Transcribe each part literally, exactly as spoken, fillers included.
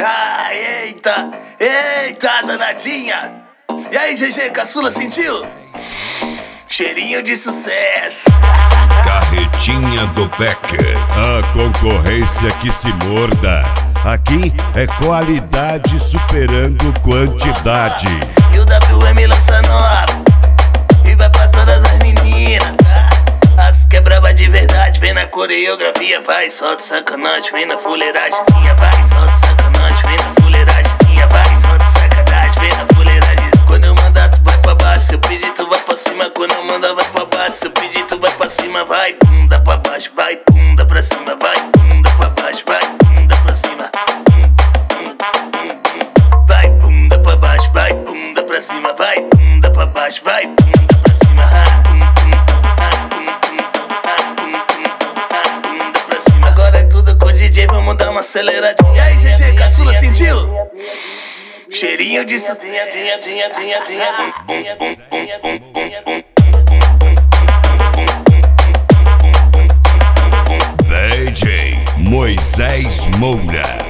Ah, eita, eita, danadinha. E aí, G G, caçula, sentiu? Cheirinho de sucesso. Carretinha do Becker, a concorrência que se morda. Aqui é qualidade superando quantidade. E o W M lança nova e vai pra todas as meninas, tá? As que é braba de verdade, vem na coreografia, vai, solta sacanagem, vem na fuleiragemzinha, vai, solta sacanagem, vem na fuleiragemzinha, vai, solta sacanagem, vem na fuleiragem. Quando eu mandar tu vai pra baixo, se eu pedir tu vai pra cima. Quando eu mandar vai pra baixo, se eu pedir tu vai pra cima, vai, bunda pra baixo, vai, bunda pra cima, vai, bunda pra baixo, vai, bunda pra cima. Vai, bunda pra baixo, vai, bunda pra cima, vai, bunda pra baixo, vai, bunda pra cima. Bunda pra cima. Agora é tudo com o D J, vamos dar uma aceleradinha. E aí, G G, caçula, sentiu? Cheirinho de sozinha, dinha, dinha, dinha, dinha. D J Moisés Moura.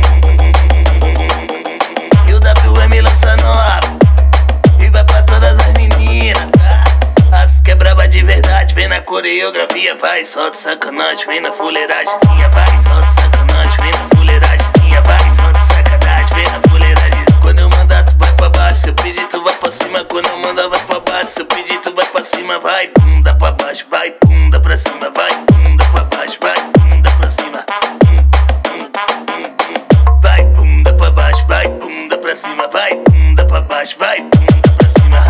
E o W M lança nova e vai pra todas as meninas, tá? As que é braba de verdade, vem na coreografia, vai, solta sacanagem, vem na fuleiragemzinha, vai, solta sacanagem, vem na fuleiragemzinha, vai, solta sacanagem, vem na fuleiragem. Quando eu mandar tu vai pra baixo, se eu pedir tu vai pra cima. Quando eu mandar vai pra baixo, se eu pedir tu vai pra cima, vai, bunda pra baixo, vai, bunda pra cima, vai, bunda pra baixo, vai, bunda pra cima. Vai, bunda pra baixo, vai, bunda pra cima, vai, bunda pra baixo, vai, bunda pra cima.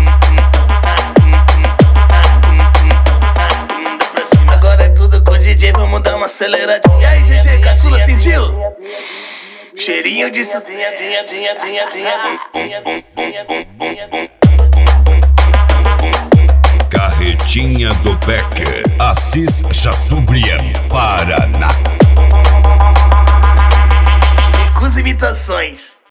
Bunda pra cima. Agora é tudo com o D J, vamos dar uma aceleradinha. E aí, G G, caçula, sentiu? Cheirinho de sozinha, dinha, dinha, dinha, dinha. Carretinha do Becker, Assis Chateaubriand, para